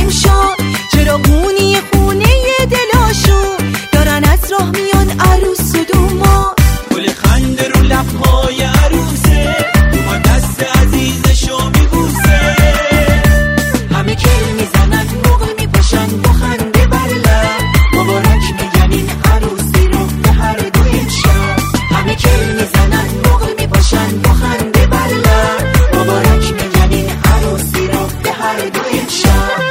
امشب چراغونی خونه دلاشون دارن از راه میان عروس و دوما. گل خنده رو لبهای عروسه، دوما دست عزیزشو میبوسه. همه کل میزنن موقع میپاشن با خنده بر لب، مبارک میگن این عروسی رو به هر دو امشب. همه کل میزنن موقع میپاشن با خنده بر لب، مبارک میگن این عروسی رو به هر دو امشب.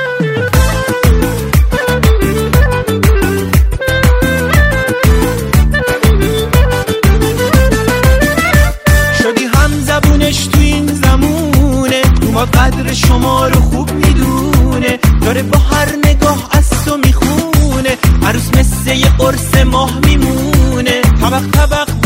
شدی هم زبونش تو این زمونه، دوما قدر شما رو خوب میدونه. داره با هر نگاه از تو میخونه، عروس مثل یه قرص ماه میمونه. طبق طبق